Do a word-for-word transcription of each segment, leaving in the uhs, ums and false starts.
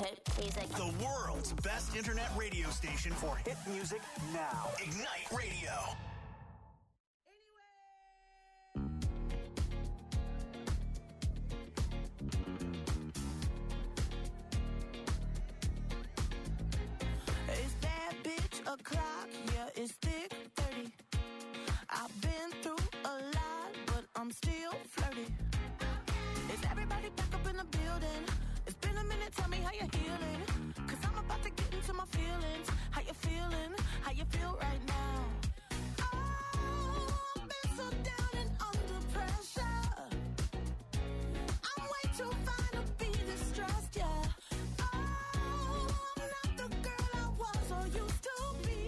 hit music. The world's best internet radio station for hit music now. Ignite Radio. It's that bitch o'clock, yeah, it's thick thirty. I've been through a lot, but I'm still flirty. Is everybody back up in the building? It's been a minute, tell me how you're healing. Cause I'm about to get into my feelings. How you feeling? How you feel right now? Oh, I've been so down and under pressure. I'm way too fine to be distressed, yeah. Oh, I'm not the girl I was or used to be.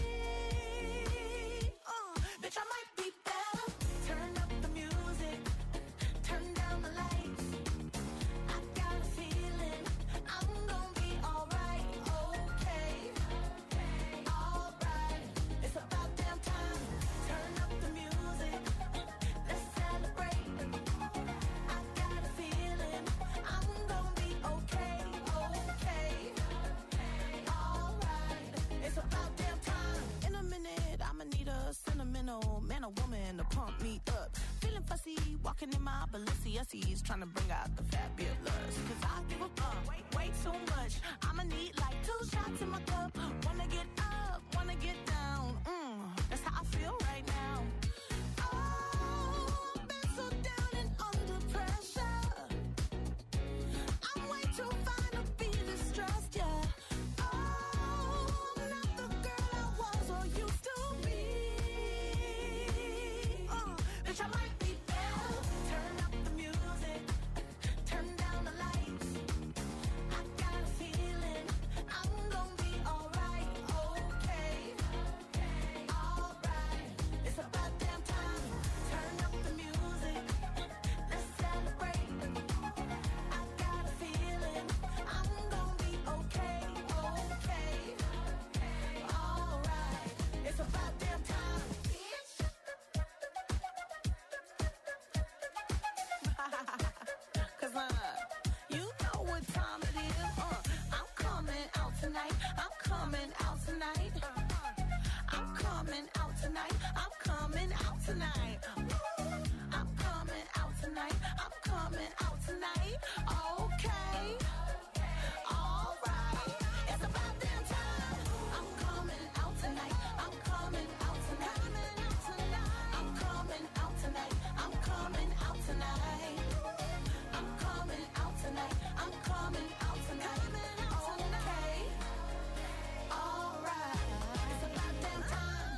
Uh, bitch, I might be better. Turn up the music. Turn down the lights. I got a feeling I'm gonna be alright, okay, alright. It's about damn time. Turn up the music. Let's celebrate. I got a feeling I'm gonna be okay, okay, alright. It's about damn time. In a minute, I'ma need a sentimental man or woman to pump me up. Feeling fussy, walking in my Balenciennes, trying to bring out the fabulous. Cause I give a fuck way, way too much. I'ma need like two shots in my cup. Wanna get up, wanna get down. Mm, that's how I feel right now. Oh, I've been so down and under pressure. I'm way too fine to be distressed, yeah. Oh, I'm not the girl I was or used to be. Uh, bitch, I might be better. Turn up the music. Turn down the lights. I got a feeling I'm gonna be alright, okay, alright. It's about damn time. Turn up the music. Let's celebrate. I got a feeling I'm gonna be okay, okay, alright. It's about damn time. Cause uh, you know what time it is. Uh, I'm coming out tonight. I'm coming out tonight. I'm coming out tonight. I'm coming out tonight. I'm coming out tonight. I'm coming out tonight. Okay. Alright. It's about damn time. I'm coming out tonight. I'm coming out tonight. I'm coming out tonight. I'm coming out tonight. I'm coming out tonight. I'm coming out tonight. Okay. Alright. It's about damn time.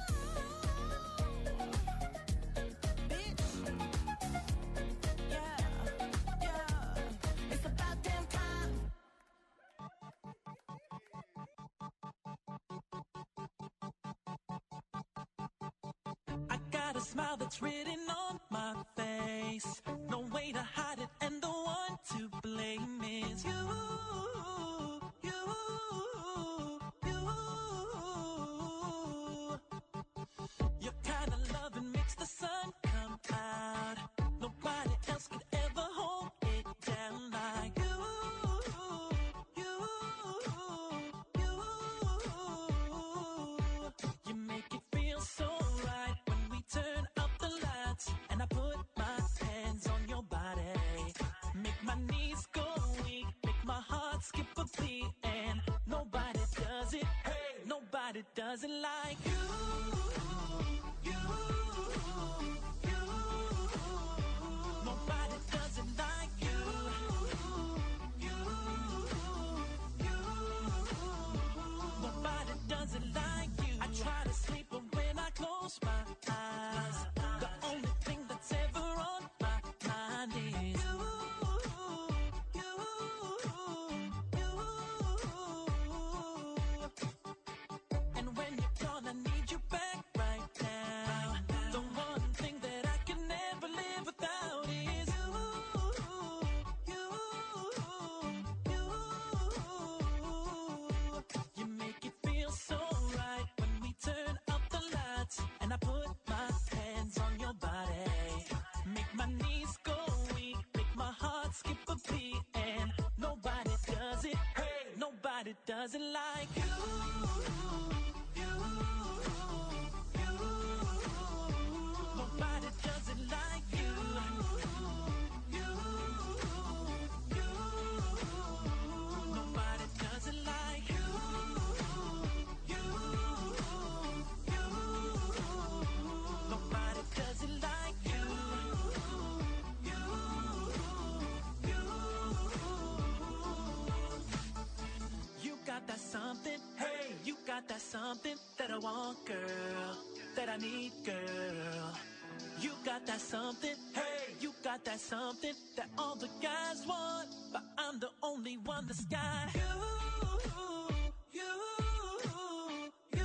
Bitch. Yeah. Yeah. It's about damn time. I got a smile that's written on my face. No way to hide it, and the one to blame is you. You, you. Your kind of loving makes the sun come out. Nobody else could ever hold it down like you. You, you. You make it feel so right when we turn up the lights and I put my hands on your body. Make my knees go weak, make my heart skip a beat, and nobody does it. Hey, nobody does it like you. You, you. Nobody does it like you. You, you. Nobody does it like you. I try to sleep, but when I close my eyes, the only thing that's ever on my mind is you, you, you. And when you're gone, I need doesn't like you. Nobody doesn't like you. Nobody doesn't like you. Nobody doesn't like you. You got that something, hey, you got that something that I want, girl, that I need, girl. You got that something, hey, you got that something that all the guys want, but I'm the only one that's got you, you, you,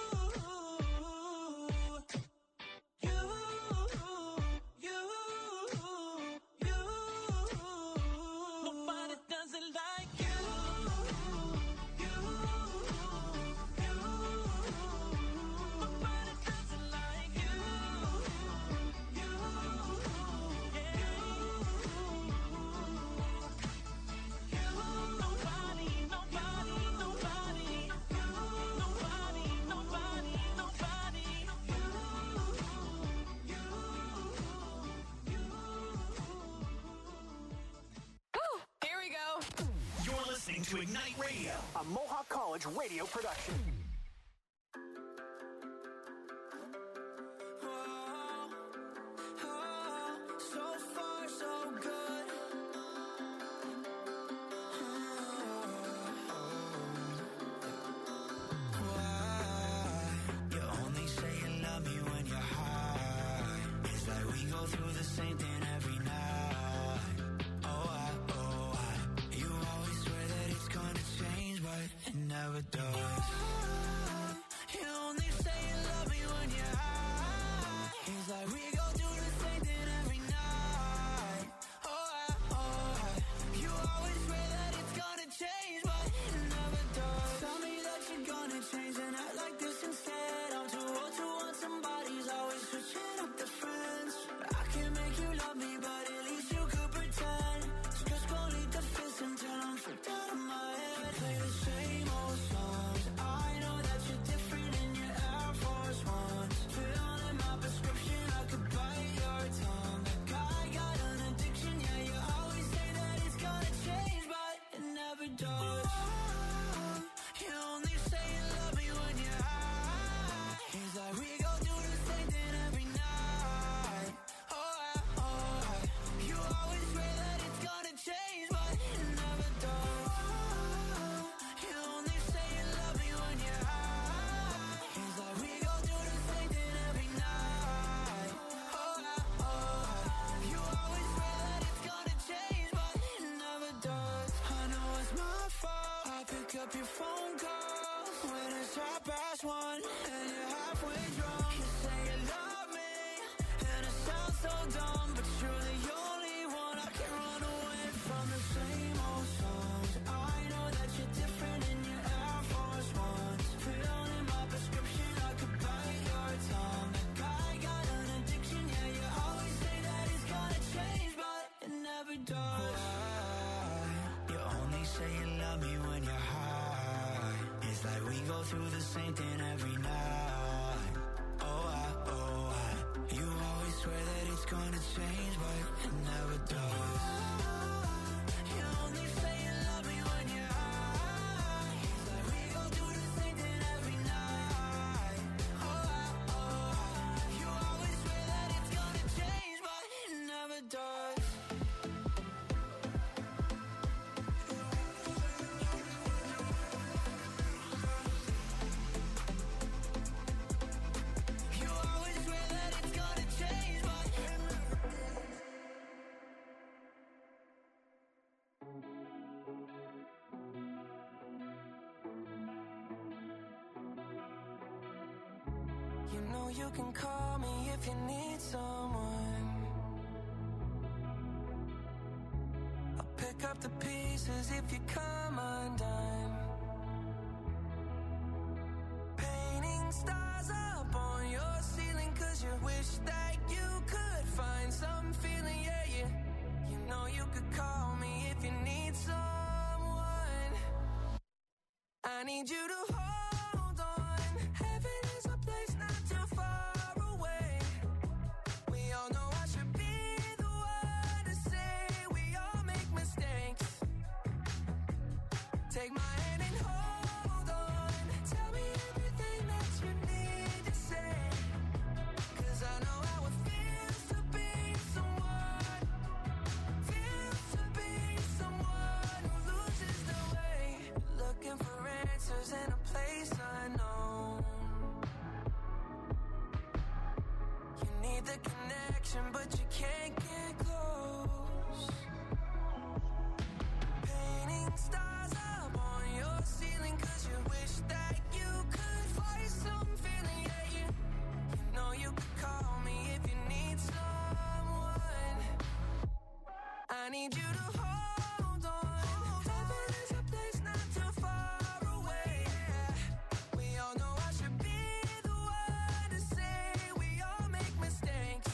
you, you, you. Nobody doesn't like you. Listening to Ignite Radio, a Mohawk College radio production. Up your phone call when it's half past one and you're halfway drunk. You say you love me and it sounds so dumb, but you're the only one I can run away from. The same old songs. I know that you're different in your Air Force Ones. Filled in my prescription, I could bite your tongue. That guy got an addiction, yeah, you always say that it's gonna change, but it never does. Why? You only say you love me when you're high. It's like we go through the same thing every night. Oh, I, oh, I. You always swear that it's gonna change, but it never does. You only say you love me when you're high. It's like we go through the same thing every night. Oh, I, oh, I. You always swear that it's gonna change, but it never does. You know you can call me if you need someone. I'll pick up the pieces if you come undone. Painting stars up on your ceiling 'cause you wish that you could find some feeling, yeah, yeah. You know you could call me if you need someone. need you to hold on. Heaven is a place not too far away. We all know I should be the one to say we all make mistakes. Take my hand and hold on. Tell me everything that you need to say. Cause I know how it feels to be someone. Feels to be someone who loses the way. Looking for answers in a place unknown. You need the connection, but you can't get close. Painting stars up on your ceiling, cause you wish that you could find some feeling. Yeah, you, you know you could call me if you need someone. I need you to hold on. Heaven is a place not too far away. We all know I should be the one to say we all make mistakes.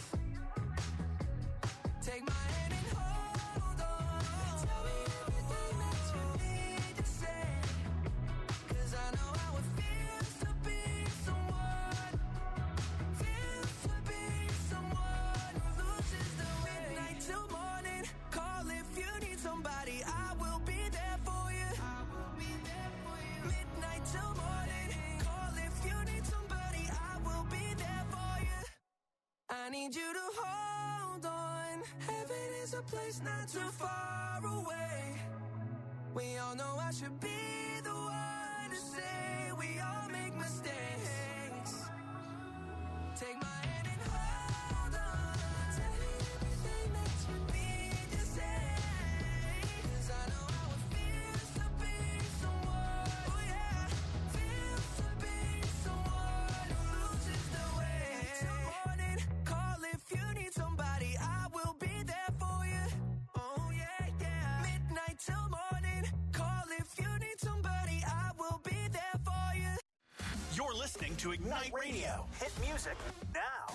Take my hand and hold on. Tell me everything that you need to say. Cause I know how it feels to be someone. Feels to be someone who loses the way. Midnight till morning. Call if you need somebody. I will be there for you. I will be there for you. Midnight till morning. Call if you need somebody. I will be there for you. I need you to hold on. Heaven is a place not too far away. We all know I should be the one to say we all make mistakes. Take my hand and hold on. Tell me everything that you need to say. Cause I know how it feels to be someone. Oh yeah, feels to be someone who loses the way. Till morning, call if you need somebody. I will be there for you. Oh yeah, yeah. Midnight till morning, call if you need somebody. I will be there for you. You're listening to Ignite Radio. Hit music now.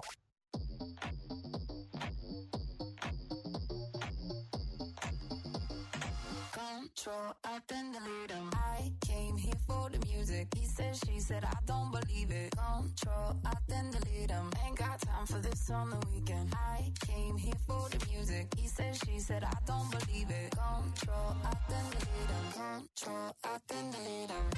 Control, I then delete him. I came here for the music. He said, she said, I don't believe it. Control, I then delete him. Ain't got time for this on the weekend. I came here for the music. He said, she said, I don't believe it. Control, I then delete him. Control, I then delete him.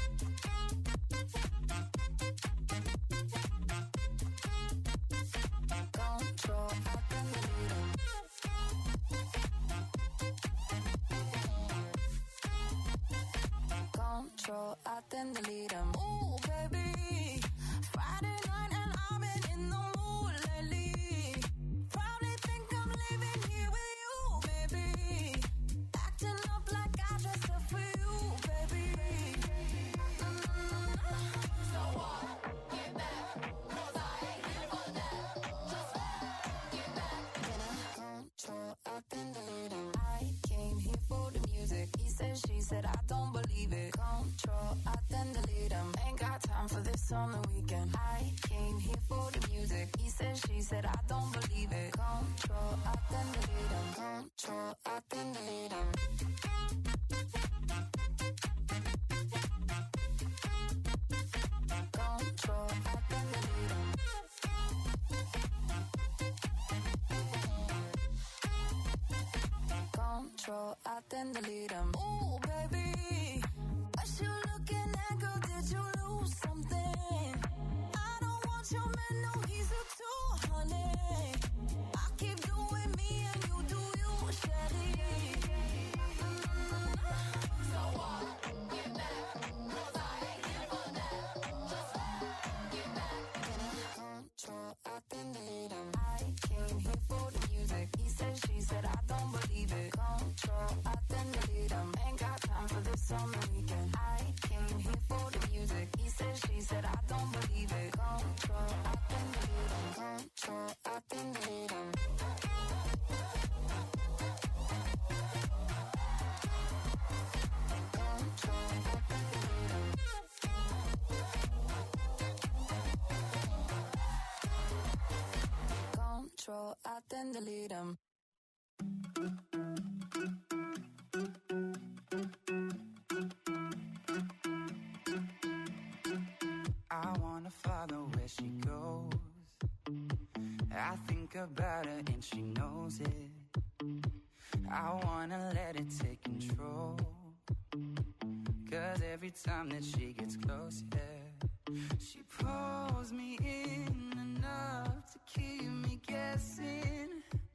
Control, I then delete him. Control, I then delete him. Ooh, baby. Friday night and I've been in the mood lately. Probably think I'm living here with you, baby. Acting up like I dressed up for you, baby. Mm-hmm. So what? Get back. Cause I ain't here for that. Just get back. Can I control, I then delete him. I came here for the music. He said, she said, I don't believe it. Control, I then delete him. Ain't got time for this on the weekend. I came here for the music. He said, she said, I don't believe it. Control, I then delete him. Control, I then delete him. Control, I then delete him. Control, I then delete him. Ooh, baby. What you looking at, girl? Did you lose something? I don't want your man, no, he's a two, honey. I keep doing me and you do you, Shelly. Mm-hmm. So what? Get back. Cause I ain't here for that. Just get back. Can I control, I then delete him. I came here for the music. He said, she said, I don't believe it. Control, I then delete him. Ain't got time for this on the weekend. I came here for the music. He said, she said, I don't believe it. Control, I then delete him. Control, I then delete him. Control, I then delete him. Control, I then delete him. think about her and she knows it. I wanna let it take control, 'cause every time that she gets close, yeah, she pulls me in enough to keep me guessing.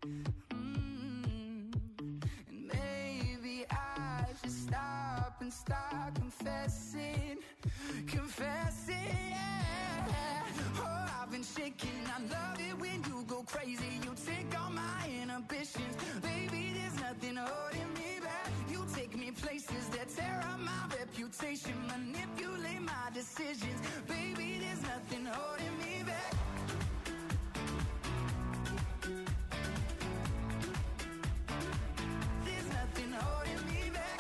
Mm. And maybe I should stop and start confessing, confessing, yeah. Oh, I've been shaking, I love it when you go crazy. You take all my inhibitions, baby, there's nothing holding me back. You take me places that tear up my reputation, manipulate my decisions, baby, there's nothing holding me back. There's nothing holding me back.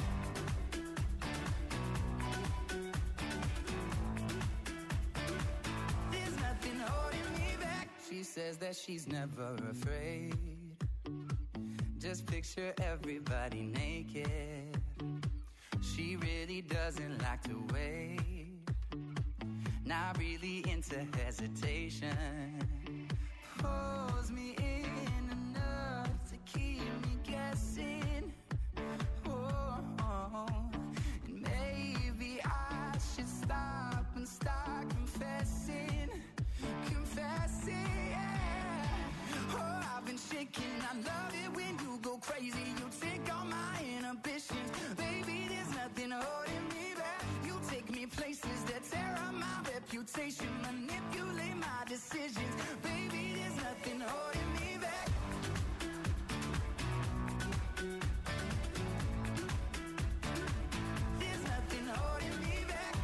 There's nothing holding me back. She says that she's never afraid. Just picture everybody naked. She really doesn't like to wait. Not really into hesitation. Pulls me in enough to keep me guessing. Oh, oh. And maybe I should stop and start confessing, confessing, yeah. Oh, I've been shaking, I love it when you go crazy. You take all my inhibitions, baby, there's nothing holding me back. You take me places that tear up my reputation, manipulate my decisions, baby, there's nothing holding me back. There's nothing holding me back.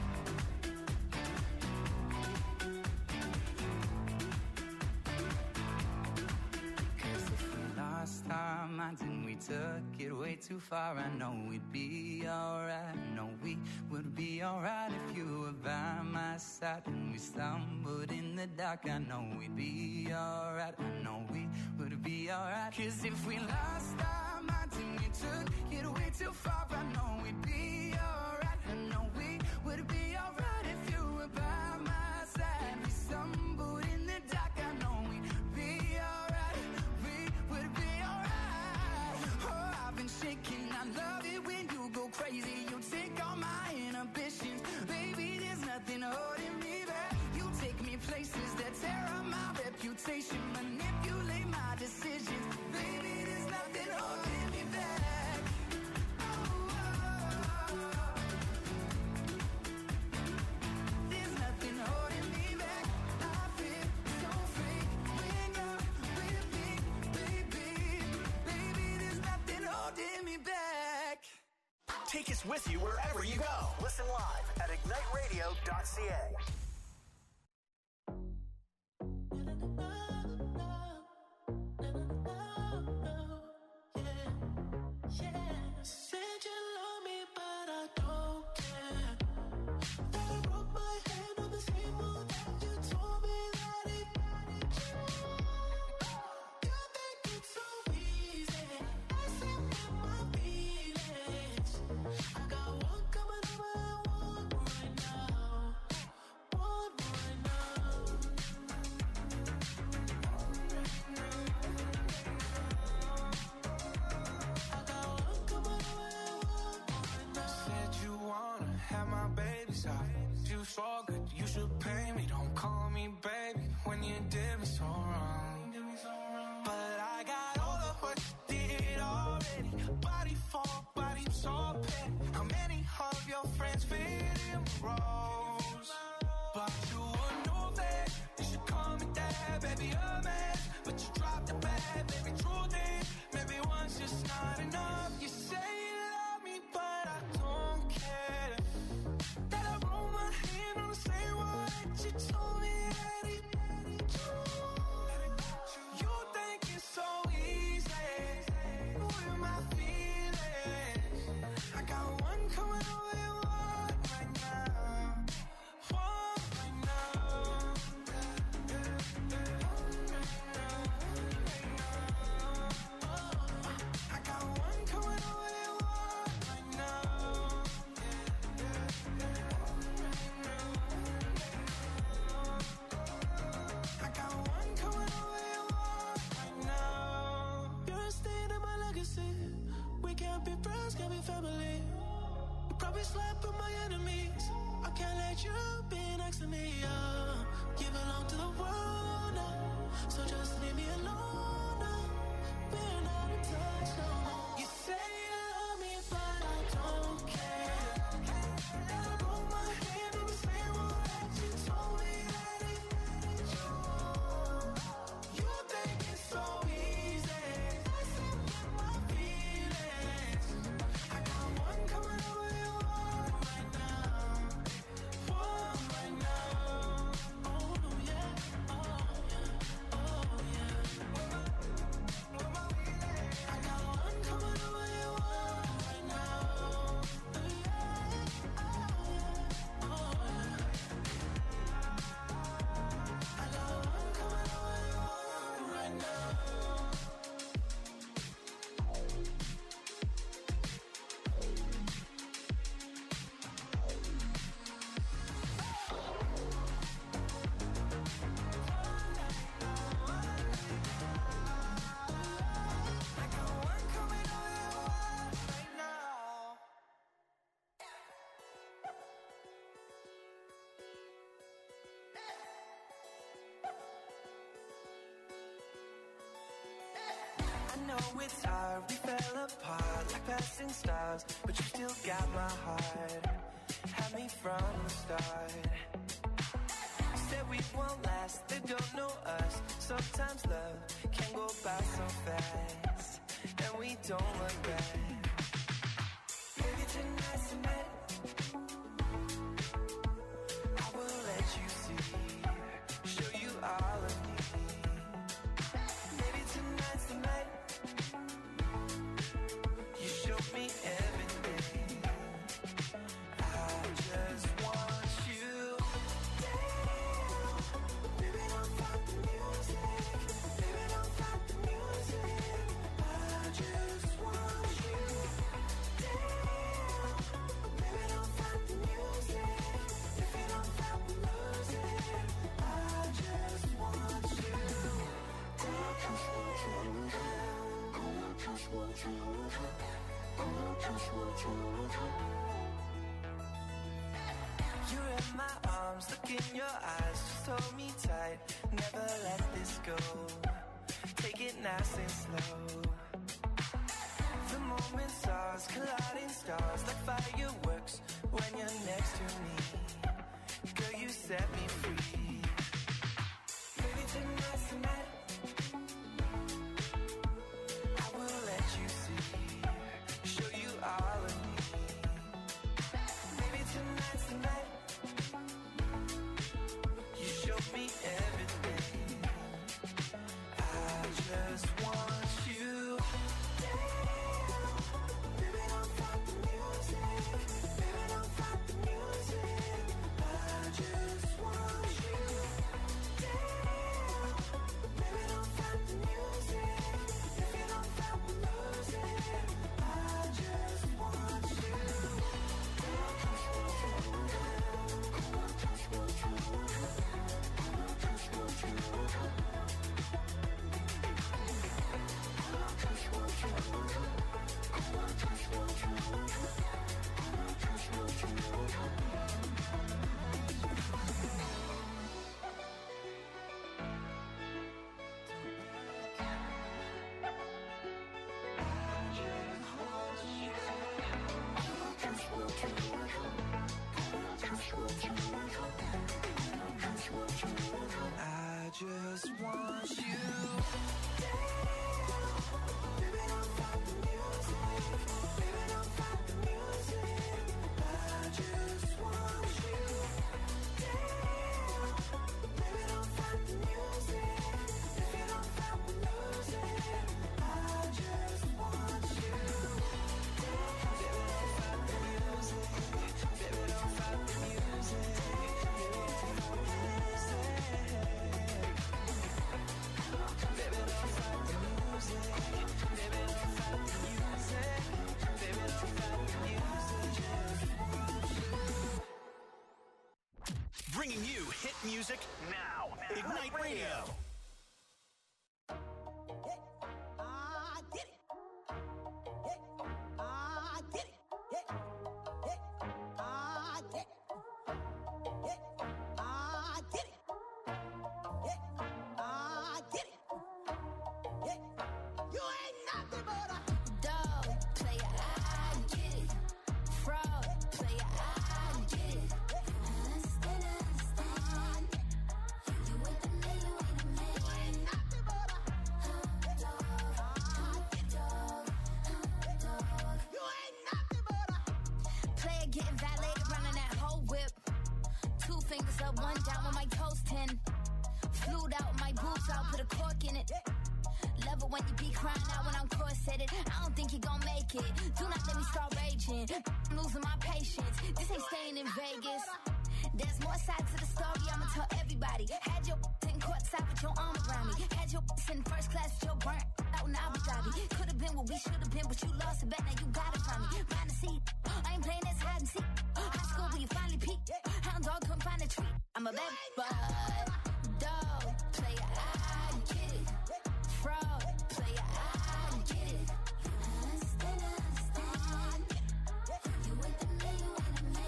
Cause if we lost our minds and we took it way too far, I know we'd be alright. I know we would be alright if you were by my side. And we stumbled in the dark, I know we'd be alright. I know we would be alright. Cause if we lost our minds and we took it way too far, I know we'd be alright. I know we would be alright if you were by my side. We stumbled in the dark, I know we'd be alright. We would be alright. Oh, I've been shaking, I love it when you go crazy. You take all my inhibitions, baby, there's nothing holding me back. You take me places that tear up my reputation, manipulate my decisions, baby, there's nothing holding me back. Oh, oh, oh. There's nothing holding me back. I feel so free when you're with me, baby, baby, there's nothing holding me back. Take us with you wherever you go. Listen live at ignite radio dot c a. Said you love me, but I don't care. That I broke my hand on the same one that you told me that it. You think it's so easy, messing with my feelings. I got one coming over and one right now, one right now. I got one coming over and one right now. Said you wanna have my baby side. You so good, you should pay me. Don't call me baby when you did me so wrong. But I got all of what you did already. Body for body, so petty. How many of your friends fit in my roles? But you would know that you should call me dad, baby, a man. But you dropped the bad, baby, truth is, maybe one's just not enough. You say you love me, but I don't care. That I roll my hand on the same one that you told me that it. You think it's so easy with my feelings. I got one coming over and one right now, one right now. I got one coming over and one right now. always slept with my enemies. I can't let you be next to me. Uh, you belong to the world now, so just leave me alone now. We're not in touch no more. You say you love me, but I don't care. And I broke my hand in the same way that you told me that it was you. You think it's so easy. Listen to my feelings. I got one coming over your one right now. One right now. Oh yeah, oh yeah, oh yeah. I got one coming over your one right now. Yeah, oh yeah, oh yeah. I got one coming over your one right now. I got one coming over your one right now. I know it's hard, we fell apart like passing stars, but you still got my heart. Had me from the start. Said we won't last, they don't know us. Sometimes love can go by so fast, and we don't look back. Maybe tonight's the night I will let you see, show you all of me. Maybe tonight's the night you show me everything. I just want you. Damn, baby, don't fight the music. Baby, don't fight the music. I just want you. Damn, baby, don't fight the music. If you don't fight, we lose it. I just want you. You're in my arms, look in your eyes, just hold me tight, never let this go. Take it nice and slow. The moment's ours, colliding stars like fireworks when you're next to me. Girl, you set me free. Maybe tonight's the night I will let you see, show you all of me. Maybe tonight's the night you show me everything. I just want you. Damn, baby, don't fight the music. Baby, don't fight the music. I just want you. Damn, baby, don't fight the music. If you don't fight, we lose it. I just want you. I just want you. Damn, baby, don't fight the music. Baby, don't fight the music. I just want you. Damn, baby, don't fight the music. If you don't fight, we lose it. I just want you. Baby, don't fight the music. Baby, don't fight the music. Bringing you hit music now. Ignite Radio. I did it. I did it. Getting valeted, running that whole whip. Two fingers up, one down with my toes ten. Flued out, my boobs out, put a cork in it. Love it when you be crying out when I'm corseted. I don't think you gon' make it. Do not let me start raging. I'm losing my patience. This ain't staying in Vegas. There's more sides to the story, I'ma tell everybody. Had your in courtside with your arm around me. Had your in first class with your burnt out in Abu Dhabi. Could've been what we should've been, but you lost a bet, now you got it from me. Find a seat, I ain't playing this hide and seek. High school where you finally peaked. Hound dog couldn't find a treat. I'm a bad bud. Dog, player, I get it. Fraud, player, I get it. Understand, understand. You with me, you with me.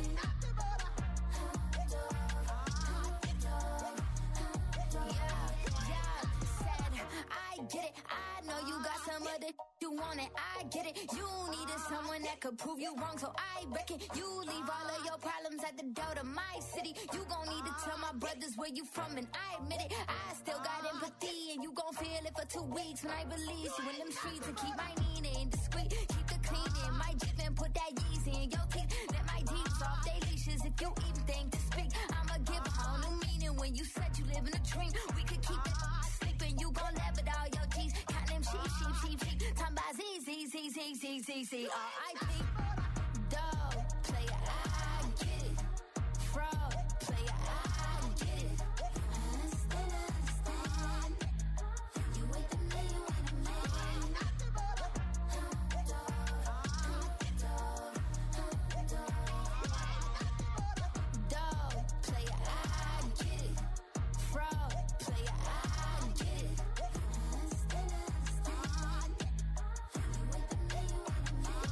I get it, I know you got some other you want it, I get it. You needed someone that could prove you wrong, so I reckon you leave all of your problems at the door to my city. You gon' need to tell my brothers where you from, and I admit it. I still got empathy, and you gon' feel it for two weeks when I release you in them streets. And keep my Nina in discreet, keep the cleaning, my Jeep and put that Yeezy in your teeth. Let my D's off they leashes if you even think to speak. I'ma give a whole new meaning when you said you live in a dream. We could keep it sleeping, you gon' laugh at all your G's. Count them sheep, sheep, sheep, sheep. Talking about Z, Z, Z, Z, Z, Z, Z, R I P. Dog, player, I get it. Fraud, player, I get it. Understand, understand. You with the me, you with the man. Dog, player, I get it. Fraud, player, I get it. Understand, understand. You with the me, you with the man.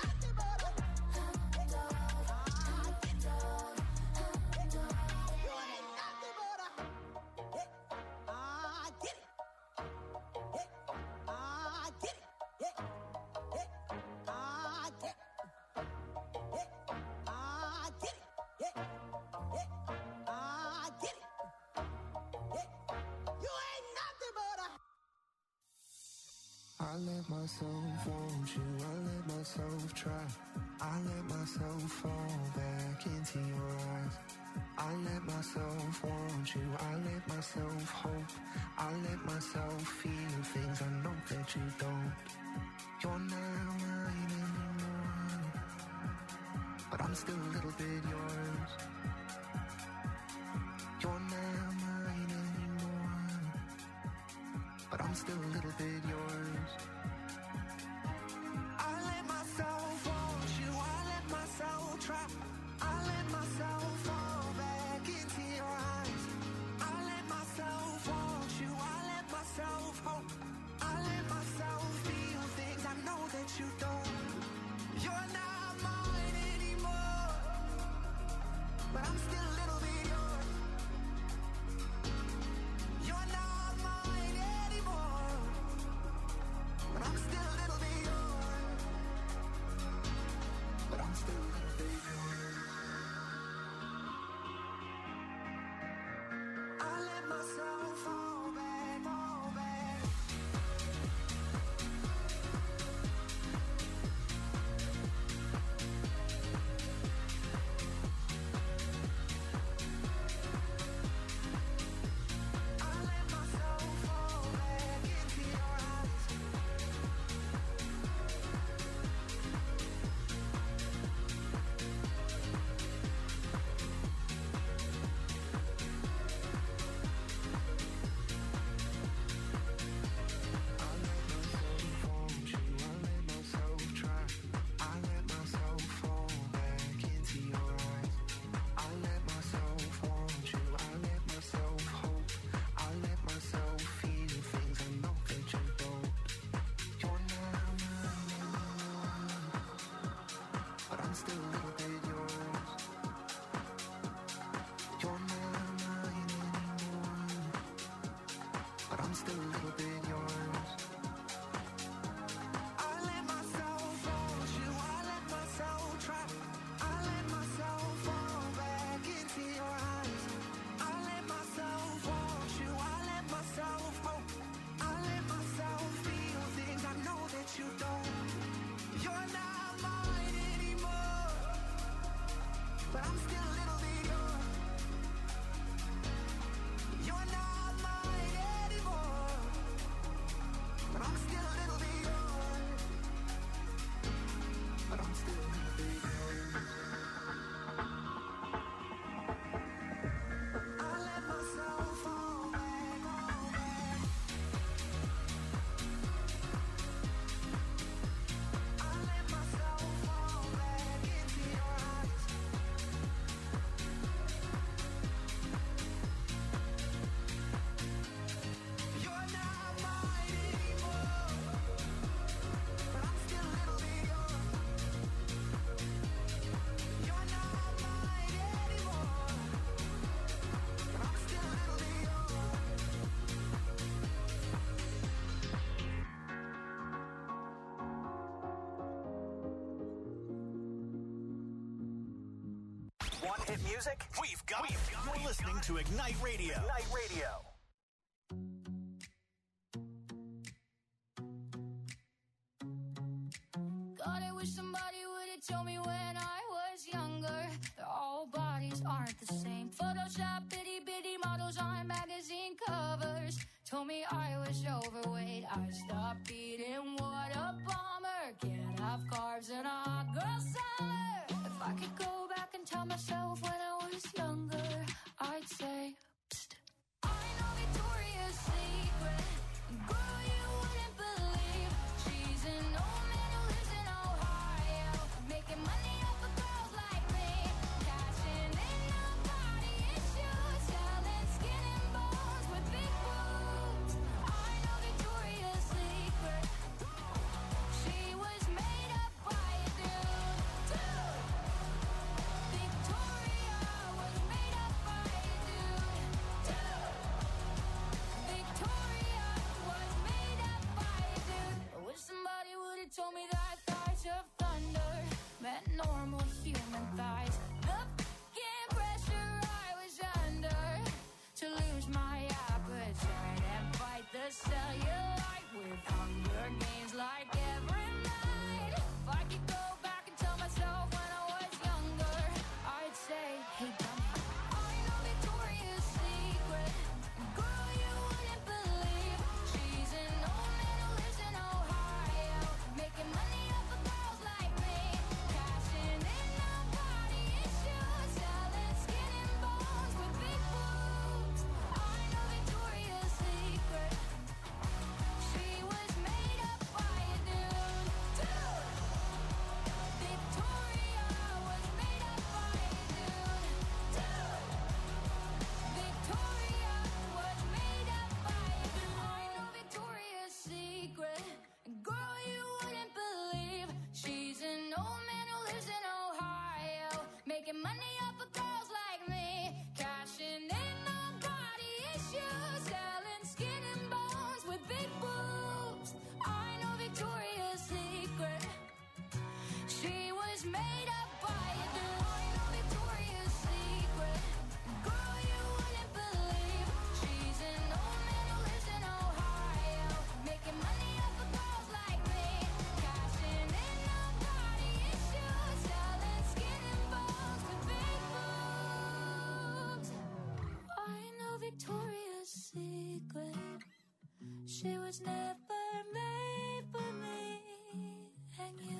I let myself want you, I let myself try. I let myself fall back into your eyes. I let myself want you, I let myself hope. I let myself feel things I know that you don't. You're not mine anymore, but I'm still a little bit yours. You're not mine anymore, but I'm still a little bit yours. I let myself want you, I let myself try. I let myself fall back into your eyes. I let myself want you, I let myself hope. I let myself feel things I know that you don't. You're not mine anymore, but I'm still a little bit yours. You're not mine anymore, but I'm still a little bit yours. You're not mine anymore, but I'm still a little bit yours. But I'm still a little bit yours. I let myself fall back, fall back. I let myself fall back into your eyes. You're not mine anymore, but I'm still a little bit yours. You're not mine anymore, but I'm still a little bit yours. Want hit music? We've got it. You're listening to Ignite Radio. Ignite Radio. God, I wish somebody would have told me when I was younger that all bodies aren't the same. Photoshop bitty bitty models on magazine covers told me I was overweight. I stopped eating. What a bummer. Can't have carbs in a hot girl summer. If I could go back and tell myself when I was younger, I'd say, psst. I know Victoria's Secret. Girl, you wouldn't believe. She's an old man who lives in Ohio, making money off of girls like me, cashing in on body issues, selling skin and bones with big boobs. I know Victoria's Secret. She was made up by a dude. Dude. Victoria was made up by a dude. Dude. Victoria was made up by a dude. I wish somebody would have told me that thighs of thunder meant normal human thighs. The f***ing pressure I was under to lose my appetite and fight the cellulite with Hunger Games like every night. If I could go back and tell myself when I was younger, I'd say, hey, dummy. I know Victoria's Secret. Girl, you wouldn't believe. She's an old man who lives in Ohio, making money off of girls like me, cashing in on body issues, selling skin and bones with big boobs. I know Victoria's Secret. She was made up by a dude. Dude. Victoria was made up by a dude. Dude. Victoria was made up by a dude. I know Victoria's Secret. Girl, you wouldn't believe. She's an old man who lives in Ohio, making money off of girls like me, cashing in on body issues, selling skin and bones with big boobs. I know Victoria's Secret. She was made up by a dude. I know Victoria's Secret. Girl, you wouldn't believe. She's an old man who lives in Ohio, making money off of girls like me, cashing in on body issues, selling skin and bones with big boobs. I know Victoria's Secret. She was never made for me and you.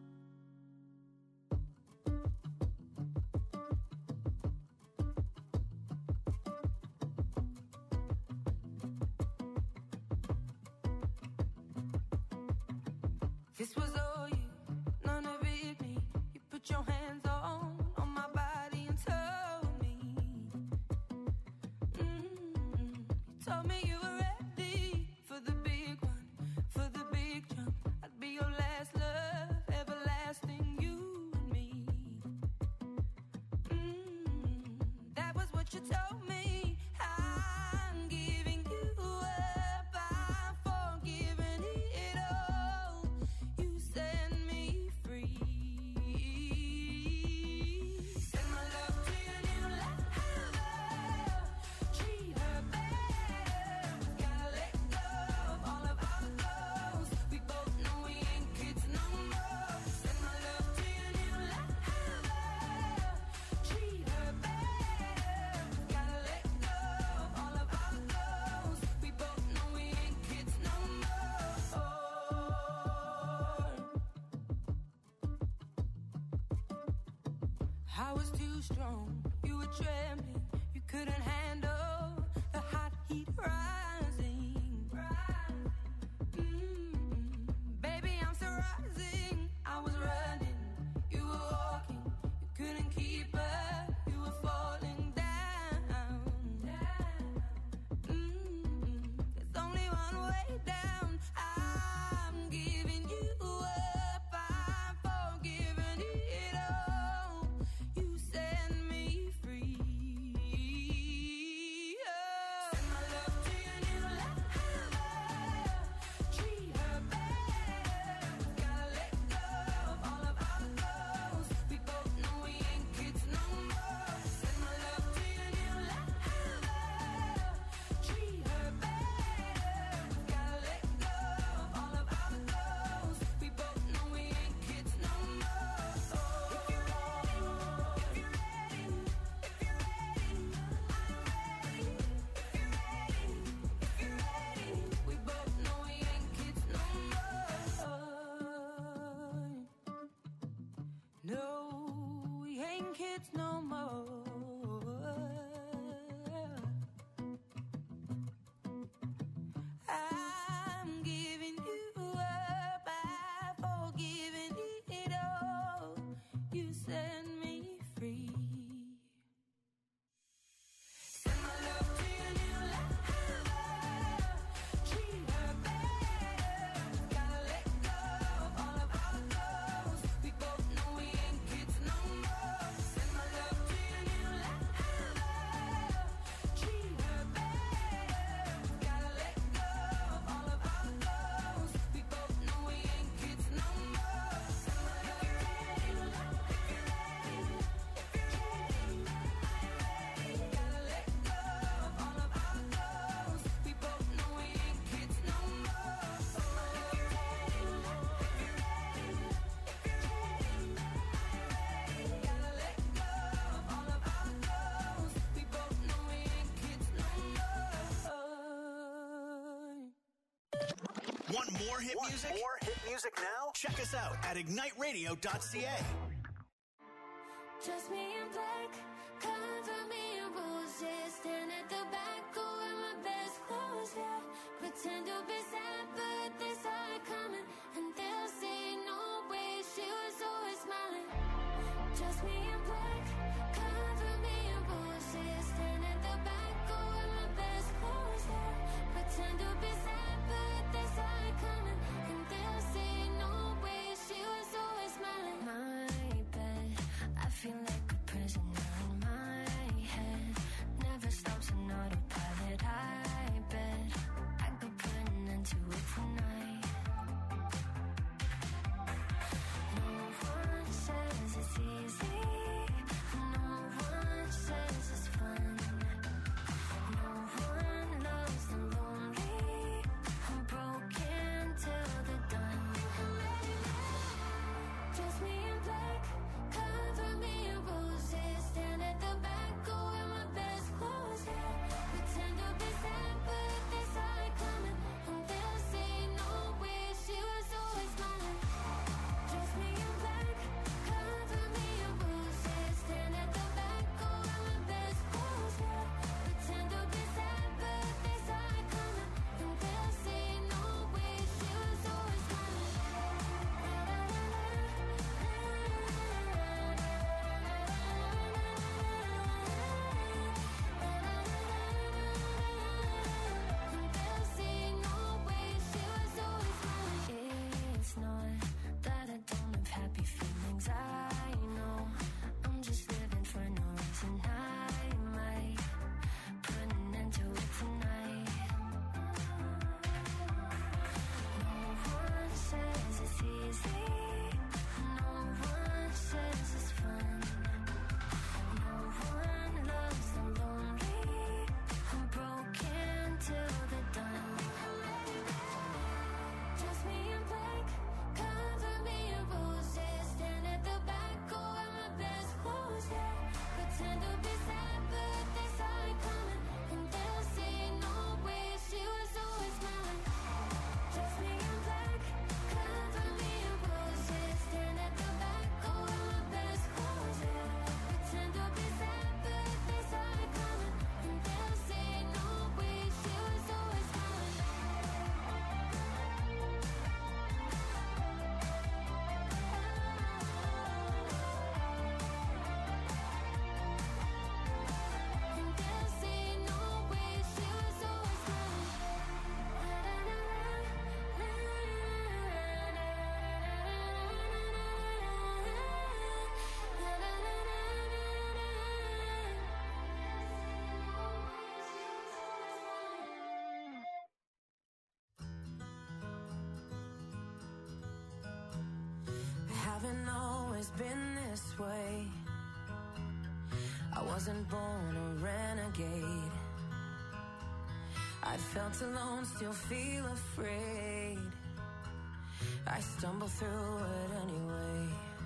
This was all you, none of it me. You put your hands on, on my body and told me. Mm-hmm. You told me you were ready for the big one, for the big jump. I'd be your last love, everlasting, you and me. Mm-hmm. That was what you told me. I'm giving you up, I'm forgiving it all. You set me free. Send my love to your new lover. Treat her better. Gotta let go of all of our goals. We both know we ain't kids no more. Send my love to your new lover. I was too strong, you were trembling, you couldn't handle the hot heat rising. Mm, baby, I'm still rising. I was running, you were walking, you couldn't keep up, you were falling down. Mm, there's only one way down. I'm giving you up, I'm forgiving it all. You set me free. Oh. Send my love to your new lover. Treat her better. Gotta let go of all of our goals. We both know we ain't kids no more. Send my love to your new lover. Treat her better. Gotta let go of all of our goals. We both know we ain't kids no more. If you're ready, if you're ready, if you're ready, I'm ready. If you're ready, if you're ready, we both know we ain't kids no more. No, we ain't kids no more. I'm giving you up, I've forgiven it all. You set me free. Send my love to your new lover. Treat her better. Gotta let go of all of our goals. We both know we ain't kids no more. Send my love to your new lover. Treat her better. Gotta let go of all of our goals. We both know we ain't kids no more. Send my love. If you're ready, if you're ready, if you're ready, I'm ready. Gotta let go of all of our goals. We both know we ain't kids no more. If you're ready, if you're ready, if you're ready, I'm ready. Gotta let go of all of our goals. We both know we ain't kids no more. Want more hit music? More hit music now? Check us out at ignite radio dot c a. Just me in black, cover me in roses. Stand at the back, go in my best clothes, yeah. Pretend to be sad, but they saw it coming. And they'll say, no way, she was always smiling. Just me in black, cover me in roses. Stand at the back, go in my best clothes, yeah. Pretend to be sad, but they saw it coming. And they'll say, no way, she was always smiling. My bed, I feel like a prisoner in my head. Never stops an autopilot. I bet I could put an end to it tonight. No one says it's easy. No one says it's fun. No one loves the lonely. I'm broken till they're done. Just me in black, cover me in always been this way. I wasn't born a renegade. I felt alone, still feel afraid. I stumble through it anyway.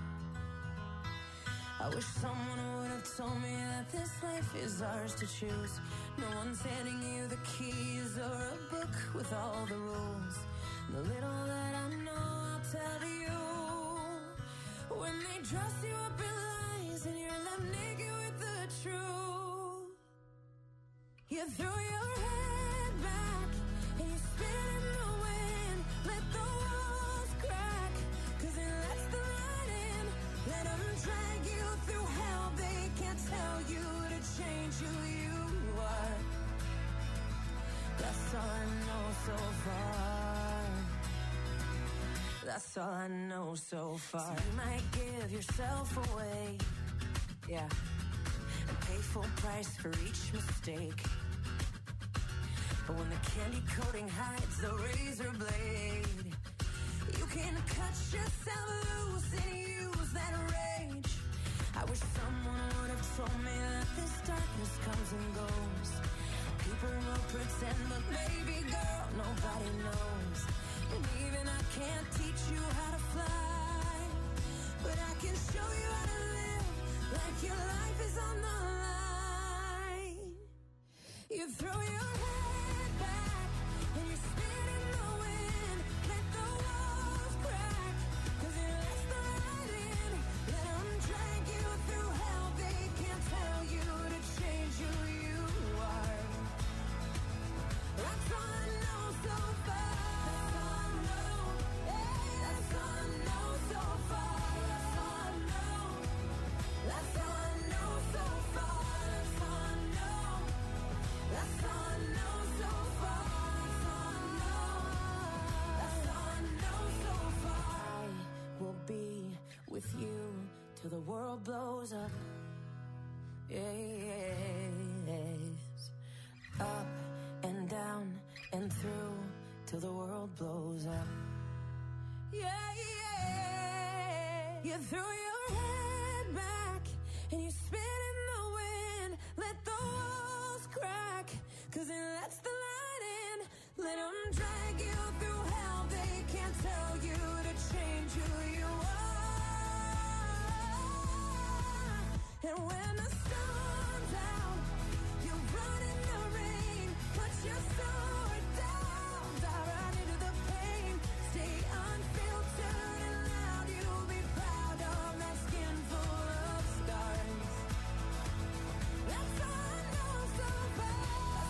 I wish someone would have told me that this life is ours to choose. No one's handing you the keys or a book with all the rules. The little that I know I'll tell you. When they dress you up in lies and you're left naked with the truth, you throw your head back and you spin in the wind. Let the walls crack, cause it lets the light in. Let them drag you through hell. They can't tell you to change who you are. That's all I know so far. That's all I know so far. So you might give yourself away, yeah, and pay full price for each mistake. But when the candy coating hides the razor blade, you can cut yourself loose and use that rage. I wish someone would have told me that this darkness comes and goes. People will pretend, but baby girl, nobody knows. And even I can't teach you how to fly, but I can show you how to live like your life is on the line. You throw your head back and you spin in the wind. Let the walls crack, cause it lets the light in. Let them drag you through hell. They can't tell you to change who you are. That's all I know so far. That's all I know so far. That's all I know. That's all I know so far. That's all I know. That's all I know so far. That's all I know. That's all I know so far. I will be with you till the world blows up. Yes. Up and down and through till the world blows up. Yeah, yeah. You throw your head back and you spin in the wind. Let the walls crack, cause it lets the light in. Let them drag you through hell. They can't tell you to change who you are. And when the sun's out, you run in the rain. Put your sword down, dive right into the pain. Stay unfiltered and loud. You'll be proud of that skin full of scars. That's all I know so far.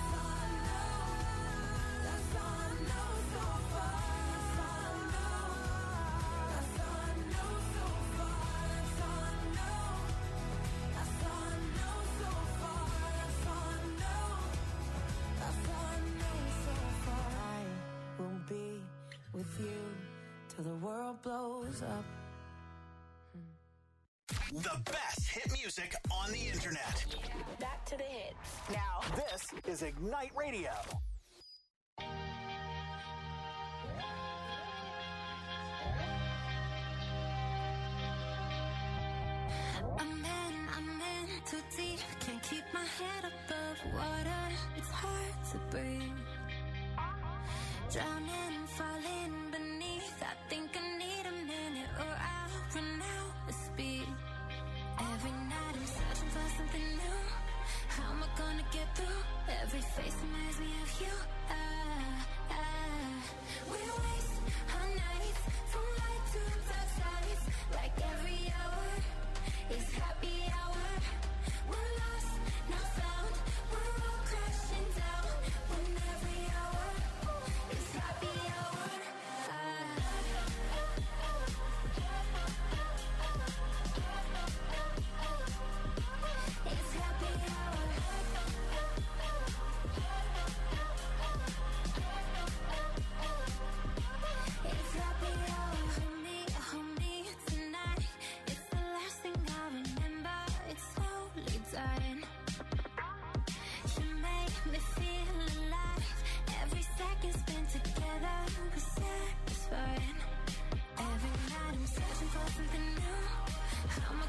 That's all I know. That's all I know so far. That's all I know. That's all I know so far. That's all I know. That's all I know so far. That's all I know. That's all I know so far. I will be with you till the world blows up. The best hit music on the internet. Back to the hits. Now, this is Ignite Radio. I'm in, I'm in too deep. Can't keep my head above water. It's hard to breathe. Drowning, falling beneath. I think I need a minute or I'll run out of speed. Every night I'm searching for something new. How am I gonna get through? Every face reminds me of you. Ah, ah. We waste our nights from light to dark sides. Like every hour is happy hour. We're lost, not found. We're all crashing down. When every hour is happy hour. Ah.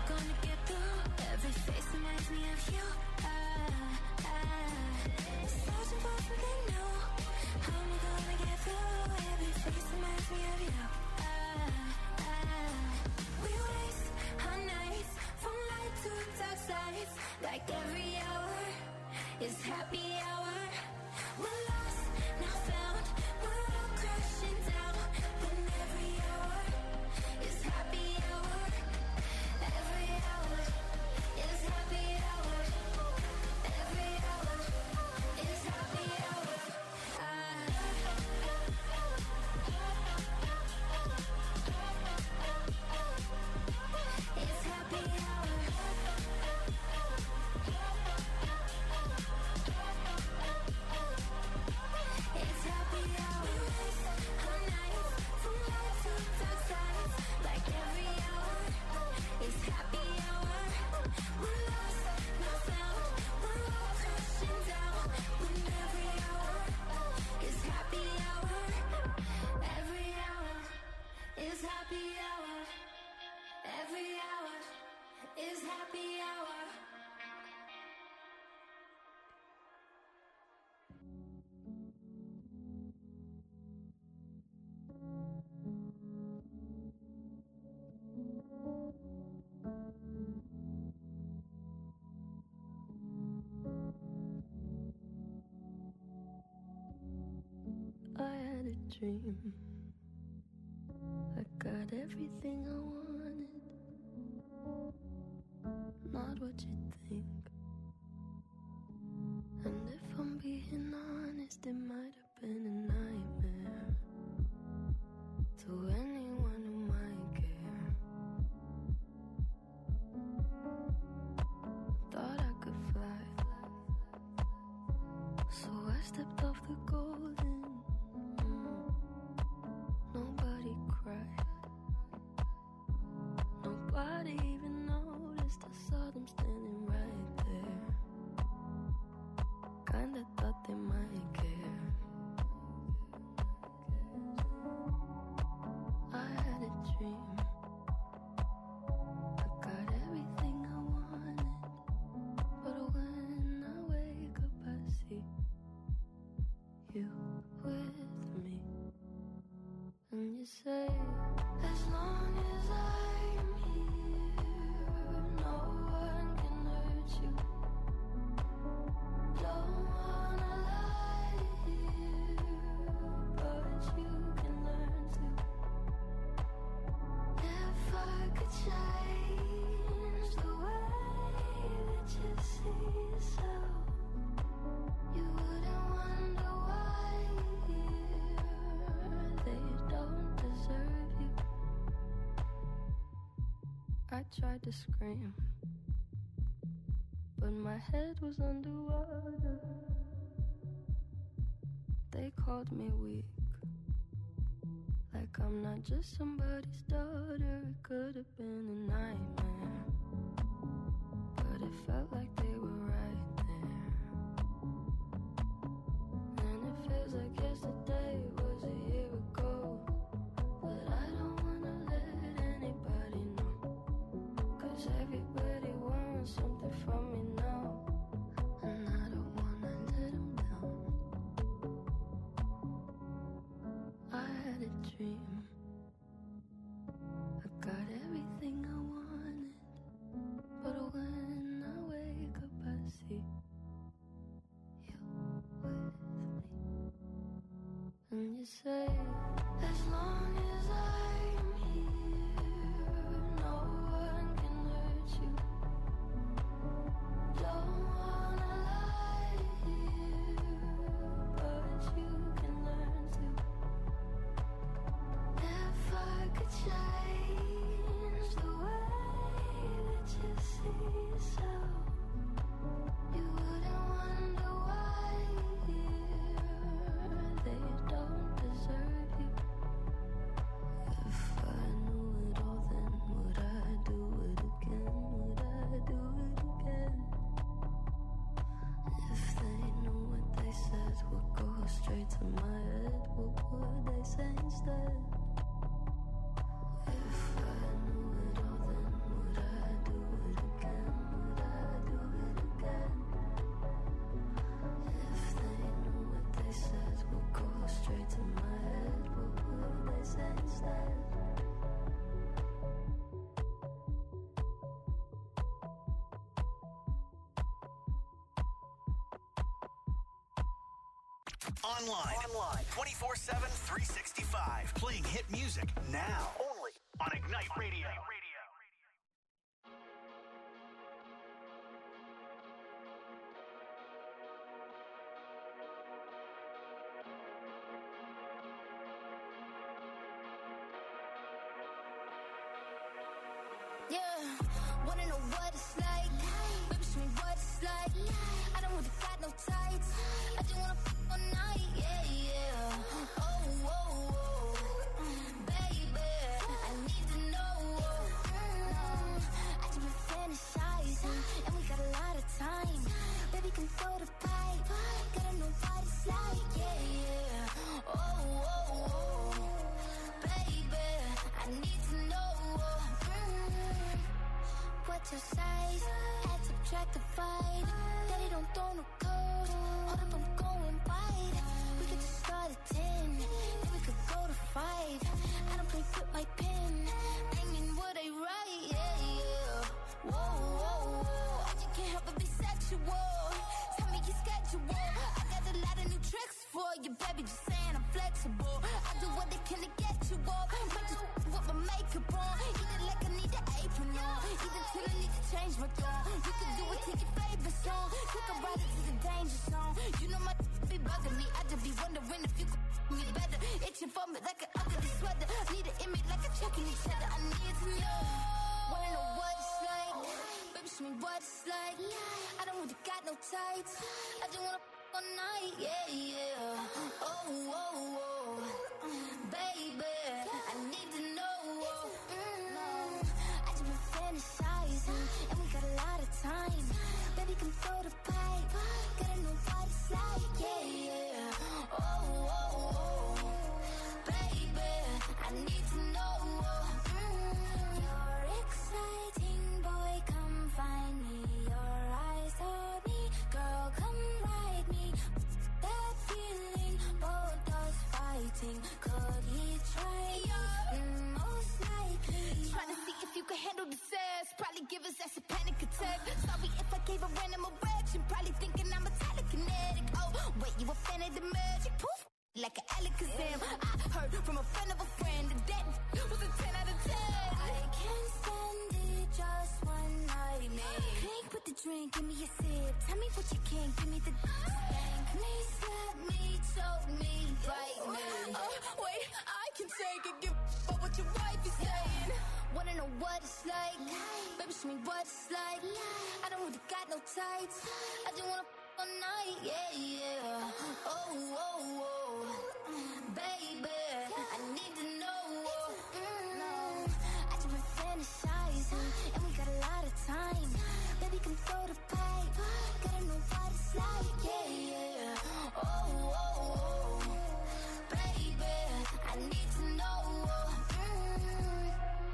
gonna get through? Every face reminds me of you. Ah, ah. Searching for something new. How am I gonna get through? Every face reminds me of you. Ah, ah. We waste our nights from light to dark sides. Like every hour is happy hour. We're lost, now found. We're all crashing down. When every hour is happy hour. Every hour is happy hour. Every hour is happy hour. Ah. It's happy hour. It's happy hour. We waste our nights from light to dark sides. Like every hour is happy hour. We're lost, not found. We're all crashing down. When every hour is happy hour. Every hour is happy hour. Every hour is happy hour. I had a dream. I got everything I wanted. Not what you think. And if I'm being honest, it might have been a nightmare to anyone who might care. Thought I could fly, so I stepped off the golden. Mm. Nobody cried. Nobody even noticed. I saw them standing right there. Kinda thought they might care. I had a dream. I got everything I wanted. But when I wake up, I see you with me. And you say, as long as I'm here, no one can hurt you. Don't wanna lie here, but you can learn to. If I could change the way that you see yourself, you wouldn't wonder why they don't deserve you. I tried to scream, but my head was underwater. They called me weak, like I'm not just somebody's daughter. It could have been a nightmare, but it felt like they were right there. And it feels like yesterday was a year ago. But I don't wanna let anybody know, 'cause everybody wants something from me now. And I don't wanna let them down. I had a dream. I got everything I wanted. But when I wake up, I see you with me. And you say, as long as I'm here, no one can hurt you. Don't wanna lie here, but you can learn to. If I could change the way that you see yourself, you wouldn't wonder why they don't deserve you. If I knew it all, then would I do it again? Would I do it again? If they knew what they said would go straight to my head, what would they say instead? If I knew it all, then would I do Online. Online. twenty-four seven, three sixty-five. Playing hit music now. Only on Ignite Radio. Yeah, wanna know what it's like? Baby, show me what it's like. I don't really got no tights. I just wanna f all night. Yeah, yeah. Oh, oh, oh, baby, I need to know. Mm, I just been fantasizing, and we got a lot of time. Baby, can throw the pipe. Gotta know what it's like. Yeah, yeah. Oh, oh, oh, baby, I need to know. What's your size? Add, subtract, divide. Daddy don't throw no code. Hold up, I'm going wide. We could just start at ten, then we could go to five. I don't play with my pen. I mean what I write, yeah, yeah. Whoa, whoa, whoa. I just can't help but be sexual. Tell me your schedule. I got a lot of new tricks for you, baby. Just saying I'm flexible. I do what I can to get you off. Might just with my makeup on. Either like I need an apron on. Either till I need to change my tone. You can do it to your favorite song. Take a ride into the danger zone. You know my be bugging me. I just be wondering if you could me better. Itching for me like an ugly sweater. Need an image like a checking each other. I need to know. Wanna know what it's like? Baby, show me what it's like. I don't really got no tights. I just wanna f all night. Yeah, yeah. Oh, oh, oh, baby, I need to know. Mm, I just been fantasizing, and we got a lot of time. Baby, come throw the pipe. Gotta know what it's like. Yeah, yeah. Oh, oh, oh, baby, I need to know. Mm, you're exciting, boy, come find me. Your eyes on me, girl, come ride me. That feeling, both us fighting. Could he try? Mm, most likely. Trying to see if you can handle the sass. Probably give us that's a panic attack. Sorry if I gave a random erection. Probably thinking I'm a telekinetic. Oh, wait, you a fan of the magic? Poof, like an Alakazam. I heard from a friend of a friend that that was a ten out of ten. I can't stand it, just one night, man. Drink with the drink, give me a sip. Tell me what you can, give me the spank me, slap me, choke me, bite me. Oh, wait, I can take it, give up what your wife is saying. Wanna know what it's like? Baby, show me what it's like. I don't really got no tights. I just wanna f all night, yeah, yeah. Oh, oh, oh, baby, I need to know. Mm, I just been fantasizing, and we got a lot of time. Baby, come throw the pipe. Gotta know what it's like, yeah, yeah. Oh, oh, oh, baby, I need to know. Mm.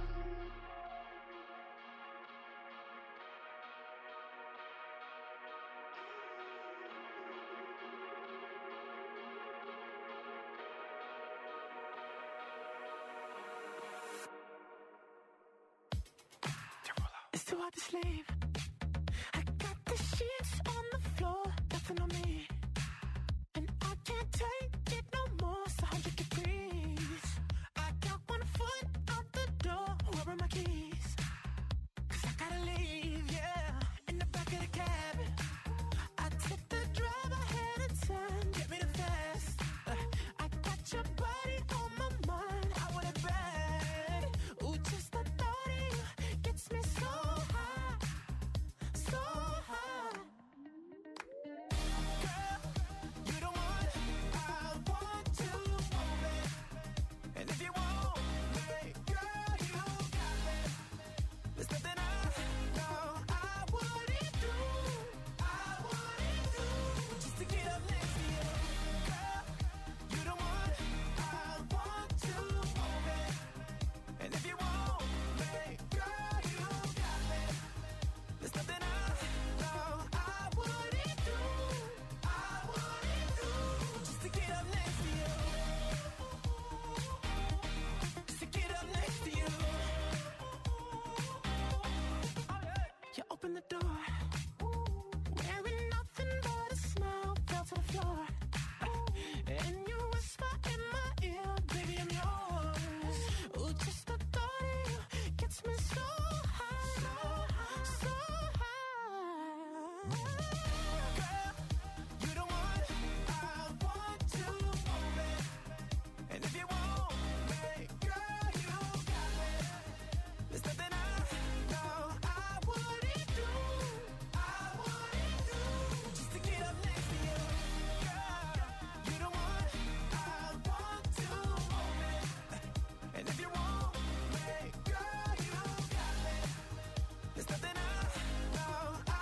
It's too hard to sleep. I got the sheets on the floor, nothing on me. And I can't take it no more, it's a hundred degrees. I got one foot out the door, where are my keys? Cause I gotta leave, yeah, in the back of the cab. I took the drive ahead of time, get me the fast. uh, I got your body on my mind, I want it bad. Ooh, just the thought of you gets me so high, so high. Girl, you the one I want to hold it. And if you want me, girl, you got me. There's nothing I know I wouldn't do, I wouldn't do, just to get up next to you. Girl, you the one I want to hold it. And if you want me, girl, you got me. There's nothing I know I wouldn't do, I wouldn't do, just to get up next to you. Just to get up next to you. You open the door, wearing nothing but